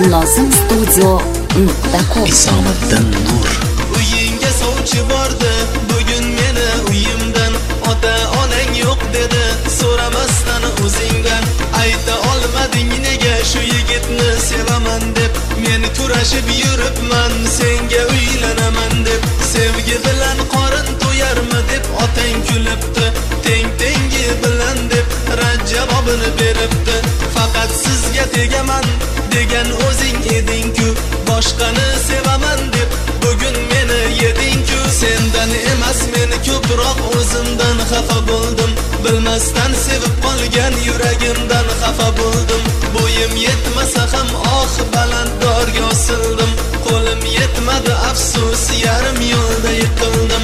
lozimstudio.com. Isomiddin Nur. Uyingga sovchi bordi, bugun meni uyimdan. Ota-onang yo'q dedi, so'ramasdan o'zingdan. Ayta olmading nega shu yigitni sevaman deb. Men kurashib yuribman, senga uylanaman deb. Sevgi bilan qorin to'yarmi deb otang kulibdi. Tengi bilan deb rad javobini beribdi. Faqat sizga tegaman degan o'zing eding-ku, boshqani sevaman deb bugun meni yeding-ku. Sendan emas men ko'proq o'zimdan xafa bo'ldim. Bilmasdan sevib qolgan yuragimdan xafa bo'ldim. Bo'yim yetmasa ham baland dorga osildim. Qo'lim yetmadi afsus, yarim yo'lda yiqildim.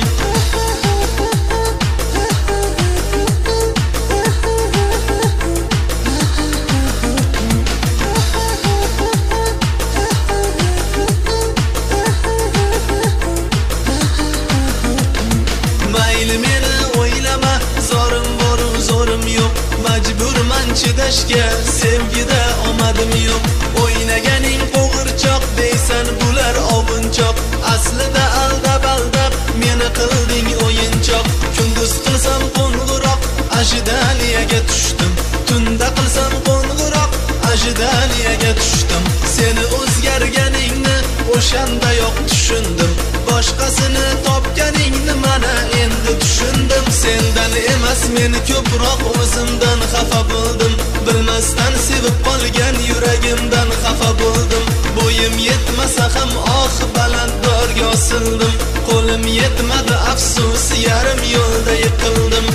Mayli meni o'ylama, zorim bor, zorim yo'q. Majburman chidashga, sevgida omadim yo'q. O'ynaganing qo'g'irchoq deysan, bular ovunchoq. Aslida aldab meni qilding o'yinchoq. Kunduz qilsam qo'ng'iroq, ajdaniyaga tushdim. Tunda qilsam qo'ng'iroq, ajdaniyaga tushdim. Seni o'zgarganingni o'shandayoq tushundim. Boshqasini topganingni mana endi tushundim. Sendan emas men ko'proq o'zimdan xafa bo'ldim. Bilmasdan sevib qolgan yuragimdan xafa bo'ldim. Bo'yim yetmasa ham baland dorga osildim. Qo'lim yetmadi afsus, yarim yo'lda yiqildim.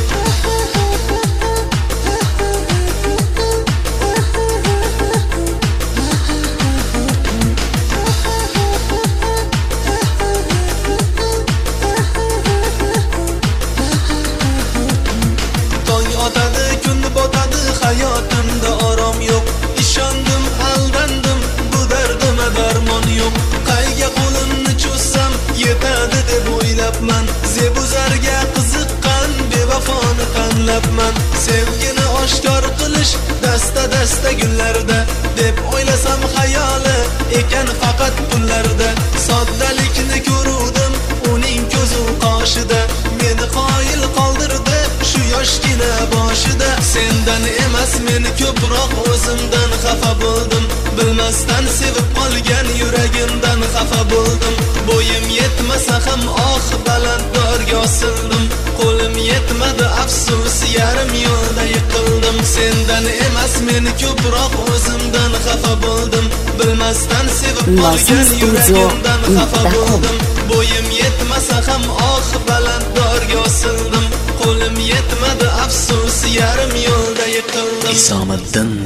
Hayotimda orom yo'q. Ishondim, aldandim, bu dardimga darmon yo'q. Qayga qo'limni cho'zsam yetadi deb o'ylabman. Zebuzarga qiziqqan bevafoni tanlabman. Sevgini oshkor qilish dasta gullarda deb o'ylasam xayoli ekan faqat pullarda. Soddalikni ko'ruvdim uning ko'zu qoshida. Meni qoyil qoldirdi shu yoshgina boshida. Sendan emas men ko'proq o'zimdan xafa bo'ldim. Bilmasdan sevib qolgan yuragimdan xafa bo'ldim. Bo'yim yetmasa ham baland dorga osildim. Qo'lim yetmadi afsus, yarim yo'lda yiqildim. Sendan emas men ko'proq o'zimdan xafa bo'ldim. Bilmasdan sevib qolgan yuragimdan xafa bo'ldim. Bo'yim yetmasa ham baland dorga osildim. Qo'lim yetmadi afsus, yarim yo'lda yiqildim. Isomiddin